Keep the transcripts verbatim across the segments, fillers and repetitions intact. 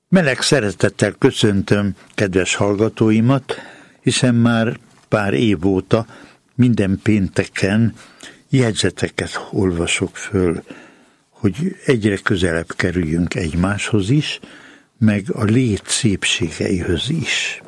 Meleg szeretettel köszöntöm kedves hallgatóimat, hiszen már pár év óta minden pénteken jegyzeteket olvasok föl, hogy egyre közelebb kerüljünk egymáshoz is, meg a lét szépségeihöz is.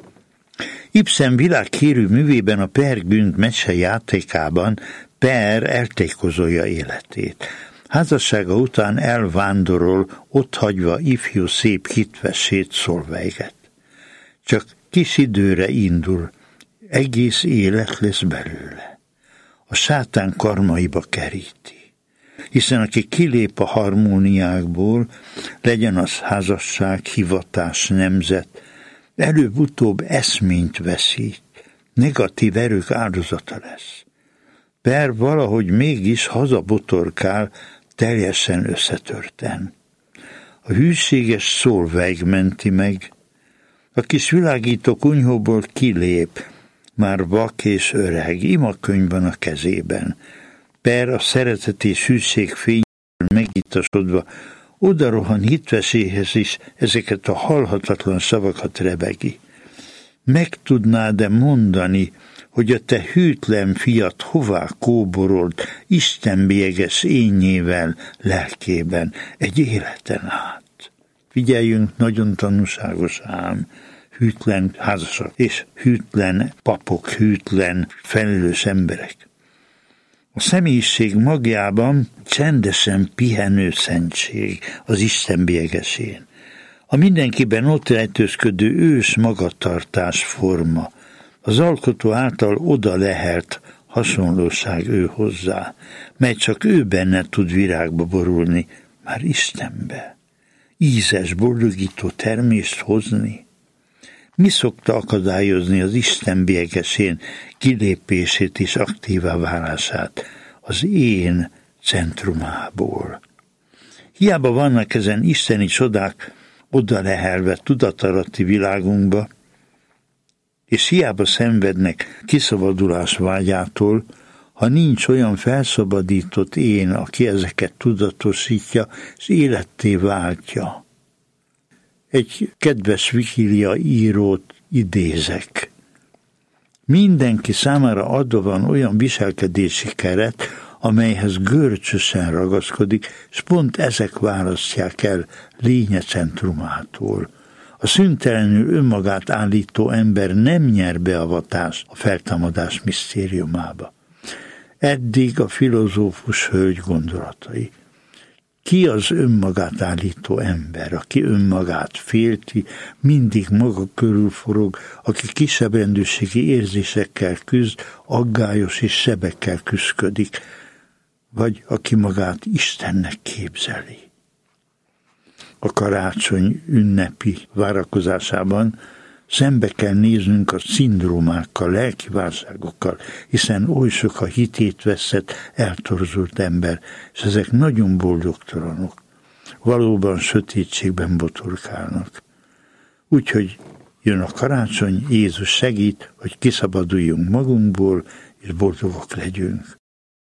Ibsen világhírű művében, a Peer Gynt mese játékában Per eltékozolja életét. Házassága után elvándorol, otthagyva ifjú szép hitvesét, Solveiget. Csak kis időre indul, egész élet lesz belőle. A sátán karmaiba keríti. Hiszen aki kilép a harmóniákból, legyen az házasság, hivatás, nemzet, előbb-utóbb eszményt veszít, negatív erők áldozata lesz. Per valahogy mégis hazabotorkál, teljesen összetörten. A hűséges Solveig menti meg. A kis világító kunyhóból kilép, már vak és öreg, imakönyv van a kezében. Per a szeretet és hűség fényéből megitasodva odarohan hitveséhez is, ezeket a halhatatlan szavakat rebegi. Meg tudnád-e mondani, hogy a te hűtlen fiat hová kóborolt Isten bélyeges énnyével, lelkében, egy életen át? Figyeljünk, nagyon tanúságos ám, hűtlen házasok és hűtlen papok, hűtlen felelős emberek. A személyiség magjában csendesen pihenő szentség az Isten bélyegesén. A mindenkiben ott rejtőzködő ős magatartás forma, az alkotó által oda lehelt hasonlóság ő hozzá, mely csak ő benne tud virágba borulni, már Istenbe. Ízes, boldogító termést hozni. Mi szokta akadályozni az Isten bélyegesén kilépését és aktívá válását az én centrumából? Hiába vannak ezen isteni csodák oda lehelve tudatalatti világunkba, és hiába szenvednek kiszabadulás vágyától, ha nincs olyan felszabadított én, aki ezeket tudatosítja, és életté váltja. Egy kedves vigília írót idézek. Mindenki számára adva van olyan viselkedési keret, amelyhez görcsösen ragaszkodik, és pont ezek választják el lénye centrumától. A szüntelenül önmagát állító ember nem nyer beavatást a feltámadás misztériumába. Eddig a filozófus hölgy gondolatai. Ki az önmagát állító ember, aki önmagát félti, mindig maga körül forog, aki kisebbrendűségi érzésekkel küzd, aggályos és sebekkel küszködik, vagy aki magát Istennek képzeli? A karácsony ünnepi várakozásában szembe kell néznünk a szindrómákkal, lelki válságokkal, hiszen oly sok a hitét veszett, eltorzult ember, és ezek nagyon boldogtalanok. Valóban sötétségben botorkálnak. Úgyhogy jön a karácsony, Jézus segít, hogy kiszabaduljunk magunkból, és boldogok legyünk.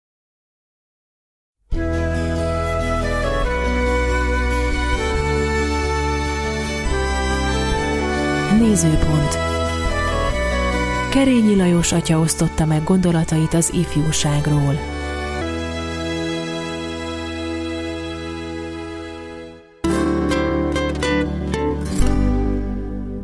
Nézőpont. Kerényi Lajos atya osztotta meg gondolatait az ifjúságról.